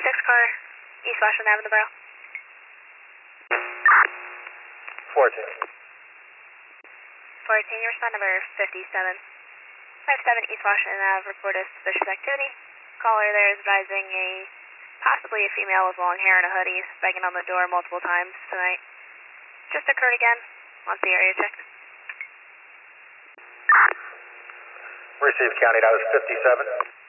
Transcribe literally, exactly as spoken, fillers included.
six car, East Washington Avenue, Borough. fourteen. fourteen, you respond number fifty-seven. fifty-seven East Washington Ave, reported suspicious activity. Caller there is advising a, possibly a female with long hair and a hoodie is banging on the door multiple times tonight. Just occurred again, once the area checked. Received, County, that was fifty-seven.